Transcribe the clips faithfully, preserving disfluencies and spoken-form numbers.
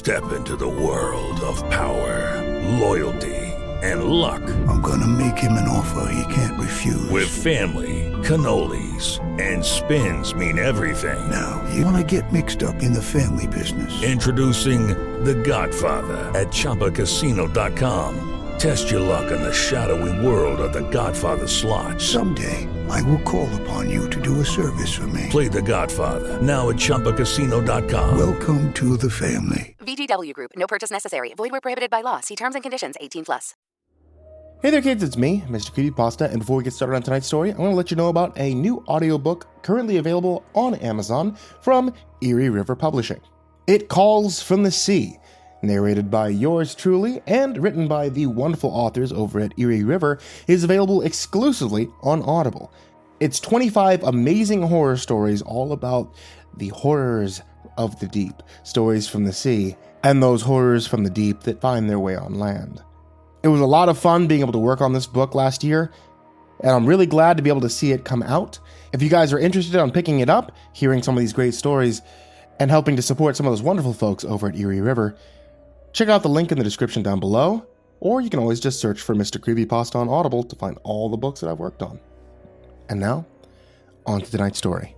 Step into the world of power, loyalty, and luck. I'm gonna make him an offer he can't refuse. With family, cannolis, and spins mean everything. Now, you wanna get mixed up in the family business. Introducing The Godfather at Chumba Casino dot com. Test your luck in the shadowy world of The Godfather slot. Someday, I will call upon you to do a service for me. Play The Godfather, now at Chumba Casino dot com. Welcome to the family. V G W Group. No purchase necessary. Void where prohibited by law. See terms and conditions. eighteen plus. Hey there kids, it's me, Mister Creepypasta, and before we get started on tonight's story, I want to let you know about a new audiobook currently available on Amazon from Erie River Publishing. It Calls from the Sea, narrated by yours truly and written by the wonderful authors over at Erie River, is available exclusively on Audible. It's twenty-five amazing horror stories all about the horrors of the deep, stories from the sea, and those horrors from the deep that find their way on land. It was a lot of fun being able to work on this book last year, and I'm really glad to be able to see it come out. If you guys are interested in picking it up, hearing some of these great stories, and helping to support some of those wonderful folks over at Erie River, check out the link in the description down below, or you can always just search for Mister Creepypasta on Audible to find all the books that I've worked on. And now, on to tonight's story.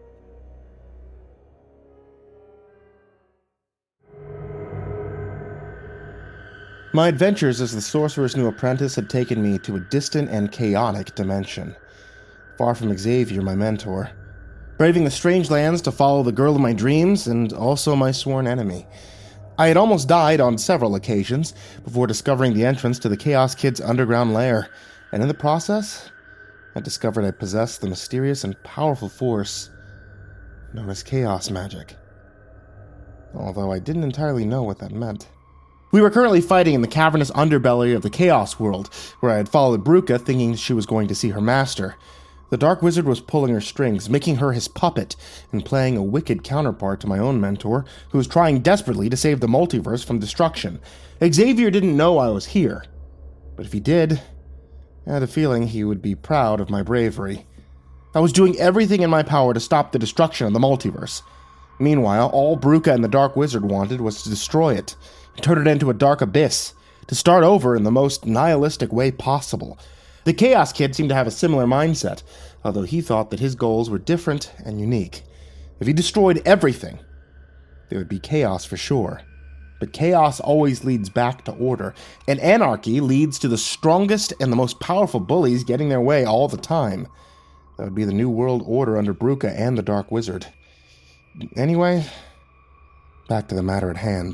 My adventures as the sorcerer's new apprentice had taken me to a distant and chaotic dimension, far from Xavier, my mentor, braving the strange lands to follow the girl of my dreams and also my sworn enemy. I had almost died on several occasions before discovering the entrance to the Chaos Kid's underground lair, and in the process, I discovered I possessed the mysterious and powerful force known as chaos magic, although I didn't entirely know what that meant. We were currently fighting in the cavernous underbelly of the Chaos World, where I had followed Bruca thinking she was going to see her master. The Dark Wizard was pulling her strings, making her his puppet, and playing a wicked counterpart to my own mentor, who was trying desperately to save the multiverse from destruction. Xavier didn't know I was here, but if he did, I had a feeling he would be proud of my bravery. I was doing everything in my power to stop the destruction of the multiverse. Meanwhile, all Bruca and the Dark Wizard wanted was to destroy it, turn it into a dark abyss, to start over in the most nihilistic way possible. The Chaos Kid seemed to have a similar mindset, although he thought that his goals were different and unique. If he destroyed everything, there would be chaos for sure. But chaos always leads back to order, and anarchy leads to the strongest and the most powerful bullies getting their way all the time. That would be the New World Order under Bruca and the Dark Wizard. Anyway, back to the matter at hand.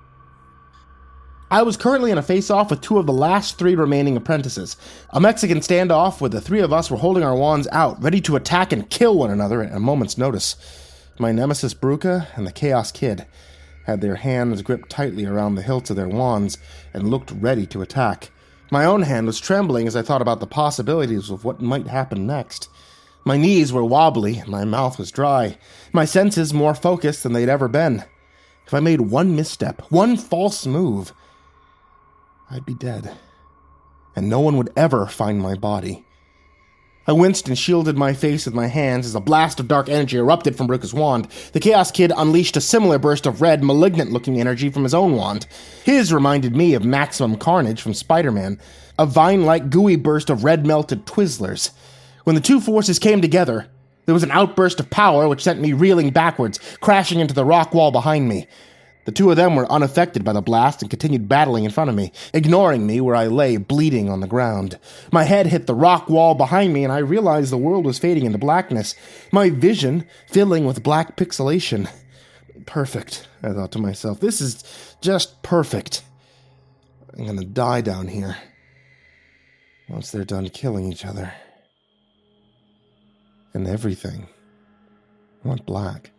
I was currently in a face-off with two of the last three remaining apprentices. A Mexican standoff where the three of us were holding our wands out, ready to attack and kill one another at a moment's notice. My nemesis Bruca and the Chaos Kid had their hands gripped tightly around the hilts of their wands and looked ready to attack. My own hand was trembling as I thought about the possibilities of what might happen next. My knees were wobbly and my mouth was dry, my senses more focused than they'd ever been. If I made one misstep, one false move, I'd be dead, and no one would ever find my body. I winced and shielded my face with my hands as a blast of dark energy erupted from Bruca's wand. The Chaos Kid unleashed a similar burst of red, malignant-looking energy from his own wand. His reminded me of Maximum Carnage from Spider-Man, a vine-like gooey burst of red-melted Twizzlers. When the two forces came together, there was an outburst of power which sent me reeling backwards, crashing into the rock wall behind me. The two of them were unaffected by the blast and continued battling in front of me, ignoring me where I lay bleeding on the ground. My head hit the rock wall behind me, and I realized the world was fading into blackness, my vision filling with black pixelation. Perfect, I thought to myself. This is just perfect. I'm gonna die down here once they're done killing each other. And everything went black.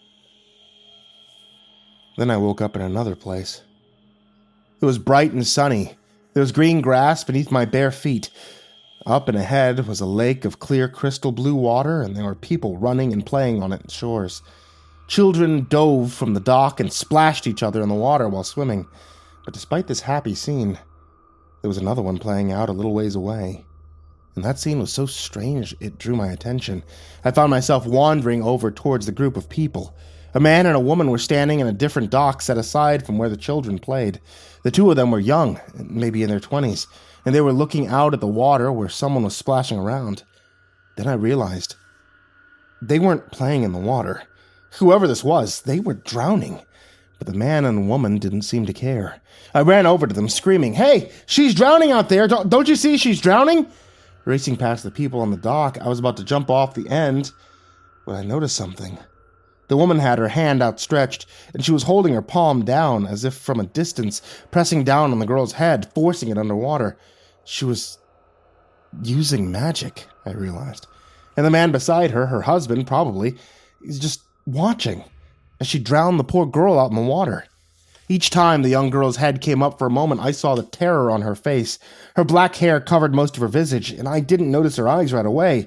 Then I woke up in another place. It was bright and sunny. There was green grass beneath my bare feet. Up and ahead was a lake of clear crystal blue water, and there were people running and playing on its shores. Children dove from the dock and splashed each other in the water while swimming. But despite this happy scene, there was another one playing out a little ways away. And that scene was so strange it drew my attention. I found myself wandering over towards the group of people. A man and a woman were standing in a different dock set aside from where the children played. The two of them were young, maybe in their twenties, and they were looking out at the water where someone was splashing around. Then I realized they weren't playing in the water. Whoever this was, they were drowning. But the man and woman didn't seem to care. I ran over to them, screaming, "Hey, she's drowning out there! Don't, don't you see she's drowning?" Racing past the people on the dock, I was about to jump off the end when I noticed something. The woman had her hand outstretched, and she was holding her palm down as if from a distance, pressing down on the girl's head, forcing it underwater. She was using magic, I realized. And the man beside her, her husband probably, is just watching as she drowned the poor girl out in the water. Each time the young girl's head came up for a moment, I saw the terror on her face. Her black hair covered most of her visage, and I didn't notice her eyes right away.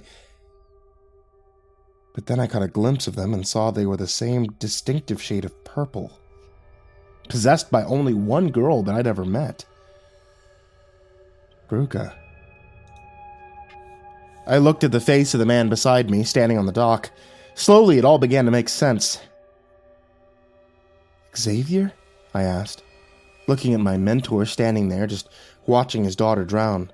But then I caught a glimpse of them and saw they were the same distinctive shade of purple, possessed by only one girl that I'd ever met. Bruca. I looked at the face of the man beside me, standing on the dock. Slowly, it all began to make sense. Xavier? I asked, looking at my mentor standing there, just watching his daughter drown.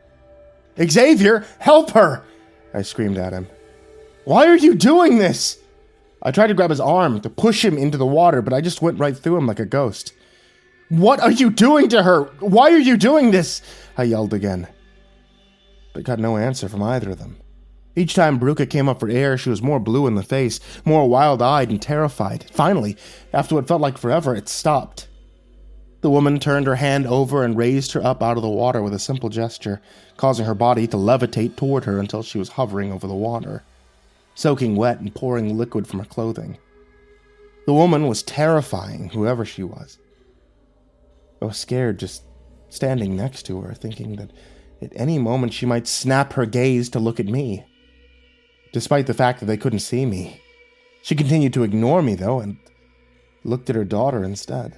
Xavier, help her! I screamed at him. Why are you doing this? I tried to grab his arm to push him into the water, but I just went right through him like a ghost. What are you doing to her? Why are you doing this? I yelled again, but got no answer from either of them. Each time Bruca came up for air, she was more blue in the face, more wild-eyed and terrified. Finally, after what felt like forever, it stopped. The woman turned her hand over and raised her up out of the water with a simple gesture, causing her body to levitate toward her until she was hovering over the water, soaking wet and pouring liquid from her clothing. The woman was terrifying, whoever she was. I was scared just standing next to her, thinking that at any moment she might snap her gaze to look at me. Despite the fact that they couldn't see me, she continued to ignore me, though, and looked at her daughter instead.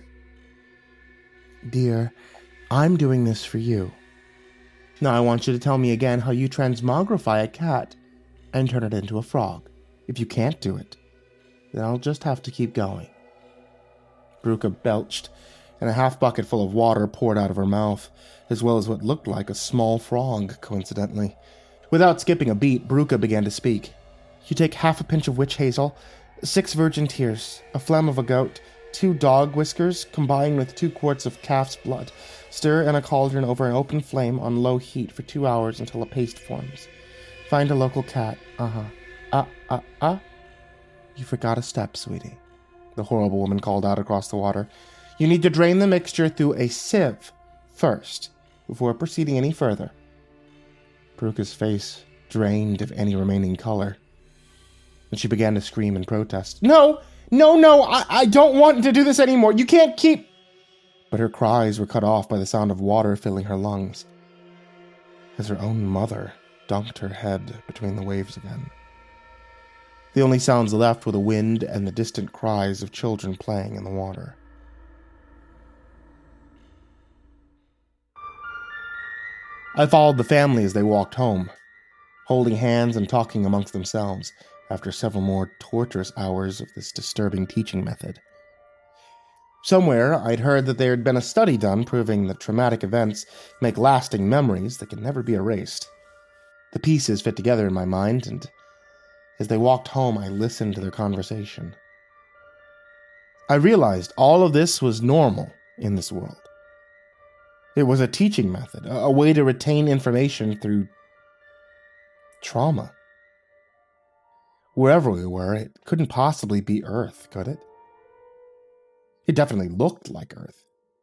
Dear, I'm doing this for you. Now I want you to tell me again how you transmogrify a cat and turn it into a frog. If you can't do it, then I'll just have to keep going. Bruca belched, and a half bucket full of water poured out of her mouth, as well as what looked like a small frog, coincidentally. Without skipping a beat, Bruca began to speak. You take half a pinch of witch hazel, six virgin tears, a phlegm of a goat, two dog whiskers, combined with two quarts of calf's blood. Stir in a cauldron over an open flame on low heat for two hours until a paste forms. Find a local cat. Uh-huh. Uh-uh-uh. You forgot a step, sweetie, the horrible woman called out across the water. You need to drain the mixture through a sieve first, before proceeding any further. Bruca's face drained of any remaining color, and she began to scream in protest. No! No, no! I, I don't want to do this anymore! You can't keep... But her cries were cut off by the sound of water filling her lungs, as her own mother dunked her head between the waves again. The only sounds left were the wind and the distant cries of children playing in the water. I followed the family as they walked home, holding hands and talking amongst themselves after several more torturous hours of this disturbing teaching method. Somewhere, I'd heard that there had been a study done proving that traumatic events make lasting memories that can never be erased. The pieces fit together in my mind, and as they walked home, I listened to their conversation. I realized all of this was normal in this world. It was a teaching method, a way to retain information through trauma. Wherever we were, it couldn't possibly be Earth, could it? It definitely looked like Earth.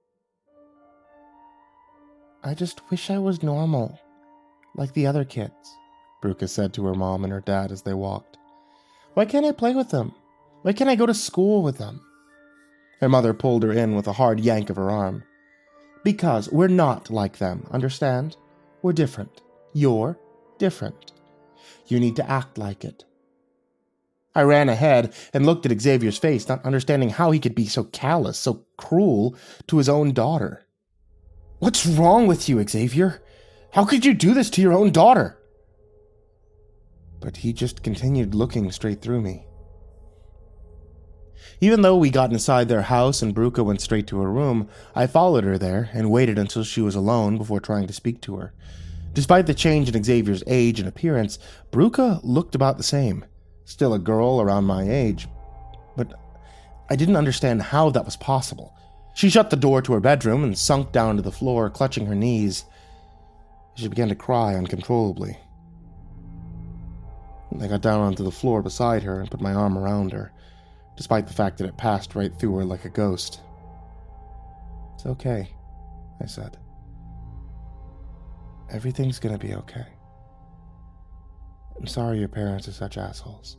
I just wish I was normal, like the other kids, Bruca said to her mom and her dad as they walked. Why can't I play with them? Why can't I go to school with them? Her mother pulled her in with a hard yank of her arm. Because we're not like them, understand? We're different. You're different. You need to act like it. I ran ahead and looked at Xavier's face, not understanding how he could be so callous, so cruel to his own daughter. What's wrong with you, Xavier? How could you do this to your own daughter? But he just continued looking straight through me. Even though we got inside their house and Bruca went straight to her room, I followed her there and waited until she was alone before trying to speak to her. Despite the change in Xavier's age and appearance, Bruca looked about the same. Still a girl around my age. But I didn't understand how that was possible. She shut the door to her bedroom and sunk down to the floor, clutching her knees. She began to cry uncontrollably. I got down onto the floor beside her and put my arm around her, despite the fact that it passed right through her like a ghost. "It's okay," I said. "Everything's gonna be okay. I'm sorry your parents are such assholes."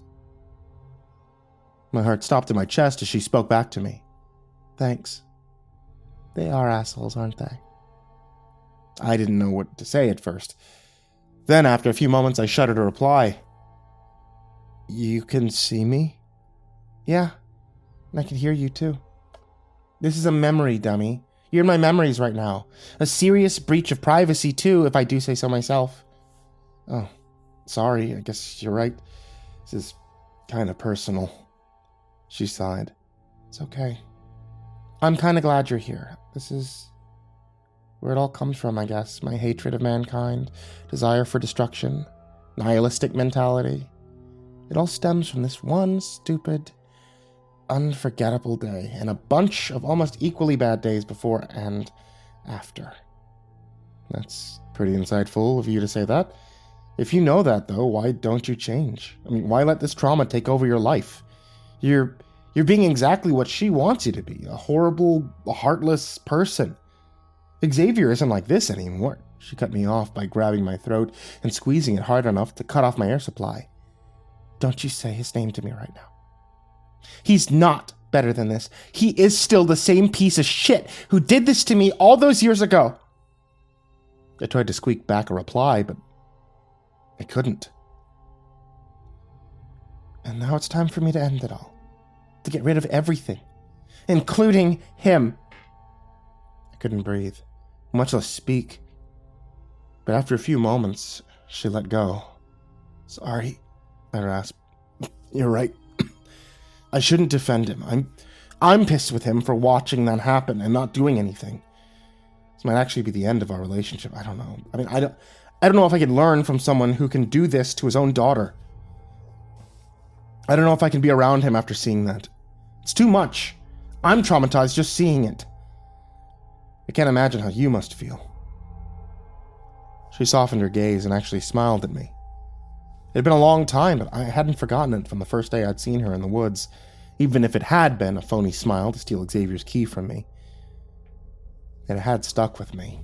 My heart stopped in my chest as she spoke back to me. "Thanks. They are assholes, aren't they?" I didn't know what to say at first. Then, after a few moments, I shuddered a reply. "You can see me?" "Yeah, and I can hear you too. This is a memory, dummy. You're in my memories right now. A serious breach of privacy, too, if I do say so myself." "Oh, sorry, I guess you're right. This is kind of personal." She sighed. "It's okay. I'm kind of glad you're here. This is where it all comes from, I guess. My hatred of mankind, desire for destruction, nihilistic mentality. It all stems from this one stupid, unforgettable day, and a bunch of almost equally bad days before and after." That's pretty insightful of you to say that. If you know that, though, why don't you change? I mean, why let this trauma take over your life? You're you're being exactly what she wants you to be, a horrible, heartless person. Xavier isn't like this anymore. She cut me off by grabbing my throat and squeezing it hard enough to cut off my air supply. "Don't you say his name to me right now. He's not better than this. He is still the same piece of shit who did this to me all those years ago." I tried to squeak back a reply, but I couldn't. "And now it's time for me to end it all. To get rid of everything, including him." I couldn't breathe, much less speak. But after a few moments, she let go. "Sorry," I rasped. "You're right. I shouldn't defend him. I'm I'm pissed with him for watching that happen and not doing anything. This might actually be the end of our relationship. I don't know. I mean, I don't I don't know if I can learn from someone who can do this to his own daughter. I don't know if I can be around him after seeing that. It's too much. I'm traumatized just seeing it. I can't imagine how you must feel." She softened her gaze and actually smiled at me. It had been a long time, but I hadn't forgotten it from the first day I'd seen her in the woods, even if it had been a phony smile to steal Xavier's key from me. It had stuck with me.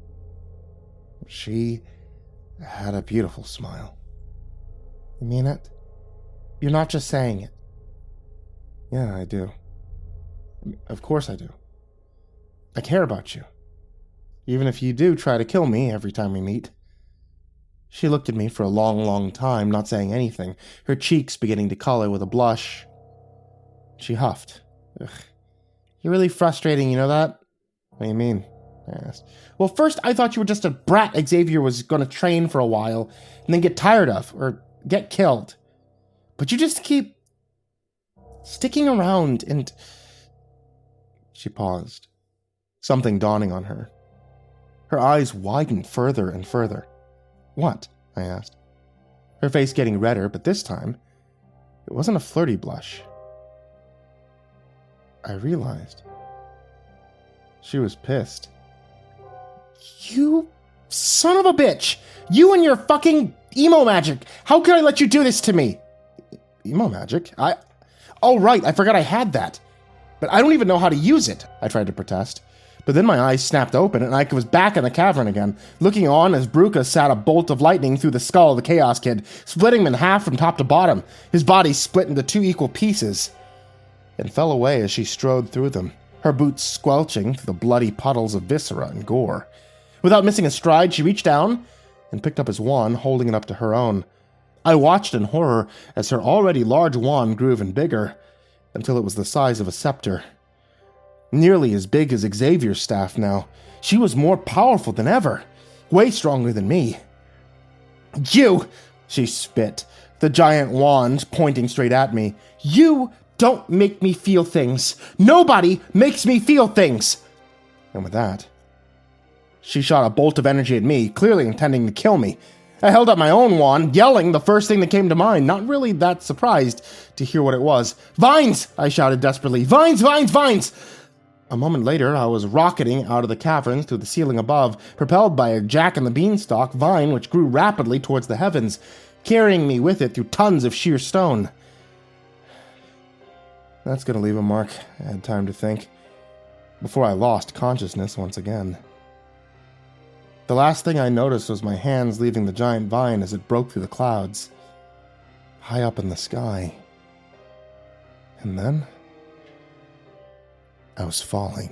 She had a beautiful smile. "You mean it? You're not just saying it." "Yeah, I do. Of course I do. I care about you, even if you do try to kill me every time we meet." She looked at me for a long, long time, not saying anything, her cheeks beginning to color with a blush. She huffed. "Ugh. You're really frustrating, you know that?" "What do you mean?" I asked. "Well, first I thought you were just a brat Xavier was going to train for a while and then get tired of, or get killed. But you just keep sticking around and..." She paused, something dawning on her. Her eyes widened further and further. "What?" I asked. Her face getting redder, but this time, it wasn't a flirty blush. I realized she was pissed. "You son of a bitch! You and your fucking emo magic! How could I let you do this to me?" "Emo magic? I... Oh, right, I forgot I had that. But I don't even know how to use it," I tried to protest. But then my eyes snapped open and I was back in the cavern again, looking on as Bruca sat a bolt of lightning through the skull of the Chaos Kid, splitting him in half from top to bottom, his body split into two equal pieces, and fell away as she strode through them, her boots squelching through the bloody puddles of viscera and gore. Without missing a stride, she reached down and picked up his wand, holding it up to her own. I watched in horror as her already large wand grew even bigger, until it was the size of a scepter. Nearly as big as Xavier's staff now. She was more powerful than ever, way stronger than me. "You," she spit, the giant wand pointing straight at me. "You don't make me feel things. Nobody makes me feel things. And with that, she shot a bolt of energy at me, clearly intending to kill me. I held up my own wand, yelling the first thing that came to mind, not really that surprised to hear what it was. Vines! I shouted desperately. Vines, vines, vines! A moment later, I was rocketing out of the caverns to the ceiling above, propelled by a Jack-and-the-Beanstalk vine which grew rapidly towards the heavens, carrying me with it through tons of sheer stone. That's gonna leave a mark, I had time to think, before I lost consciousness once again. The last thing I noticed was my hands leaving the giant vine as it broke through the clouds, high up in the sky. And then, I was falling.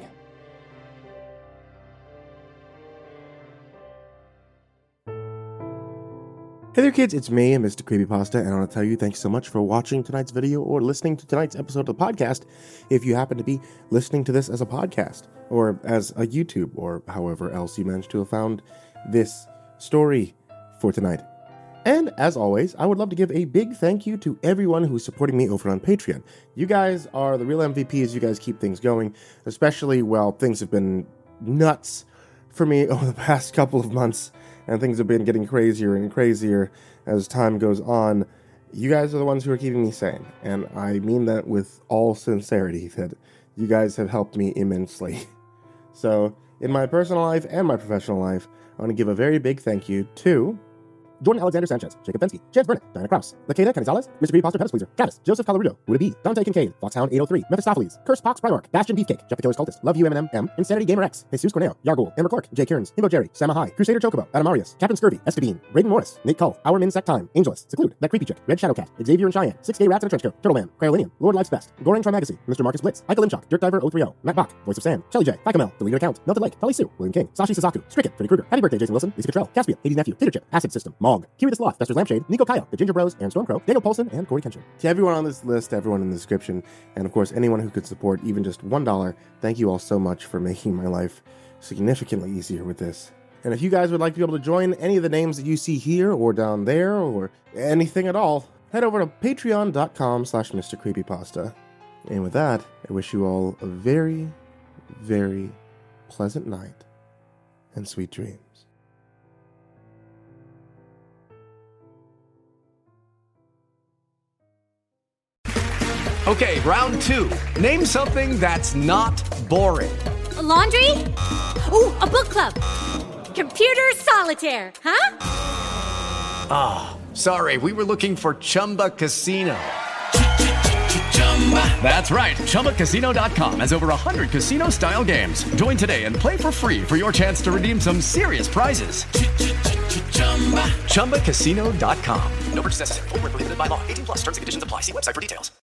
Hey there kids, it's me, Mister Creepypasta, and I want to tell you thanks so much for watching tonight's video or listening to tonight's episode of the podcast if you happen to be listening to this as a podcast, or as a YouTube, or however else you managed to have found this story for tonight. And as always, I would love to give a big thank you to everyone who's supporting me over on Patreon. You guys are the real M V Ps, you guys keep things going, especially, well, things have been nuts for me over the past couple of months. And things have been getting crazier and crazier as time goes on. You guys are the ones who are keeping me sane. And I mean that with all sincerity, that you guys have helped me immensely. So, in my personal life and my professional life, I want to give a very big thank you to Jordan Alexander Sanchez, Jacob Fensky, Chance Burnett, Diana Kraus, Lakeda Canizales, Mister Creepypasta Pettis Pleaser, Travis, Joseph Calarudo, Buddha B, Dante Kincaid, Foxhound eight oh three, Mephistopheles, Curse Pox Primarch, Bastion Beefcake, Jeff the Killer's Cultist, Love You Eminem M, Insanity Gamer X, Jesus Corneo, Yargul, Amber Clark, Jay Cairns, Himbo Jerry, Sama High, Crusader Chocobo, Adam Arias, Captain Scurvy, Espadine, Braden Morris, Nate Cull, Our Min Sect Time, Angelus, Seclude, That Creepy Chick, Red Shadowcat, Xavier and Cheyenne, Six Gay Rats in a Trench Coat, Turtle Man, Cryolinium, Lord Life's Best, Goring Trimagacy, Mister Marcus Blitz, Ika Limchok, Dirt Diver oh three oh, Matt Bach, Voice of Sam, Shelly J, Fikamel, Deleted Account, Melted Lake, Tully Sue, William King, Sashi Suzaku, Stricken, Freddy Krueger, Happy Birthday Jason Wilson, Lisa Cottrell, Caspian, Hades Nephew, Tater Chip, Acid System, Mog, Kiri the Sloth, Fester's Lampshade, Nico Kaya, The Ginger Bros, Aaron Stormcrow, Daniel Paulson, and Corey Kenshin. To everyone on this list, everyone in the description, and of course anyone who could support even just one dollar, thank you all so much for making my life significantly easier with this. And if you guys would like to be able to join any of the names that you see here or down there or anything at all, head over to patreon.com slash Mr. Creepypasta. And with that, I wish you all a very, very pleasant night and sweet dreams. Okay, round two. Name something that's not boring. A laundry? Ooh, a book club. Computer solitaire, huh? Ah, oh, sorry, we were looking for Chumba Casino. That's right, Chumba Casino dot com has over one hundred casino-style games. Join today and play for free for your chance to redeem some serious prizes. Chumba Casino dot com. No purchase necessary. Void where prohibited by law. eighteen plus terms and conditions apply. See website for details.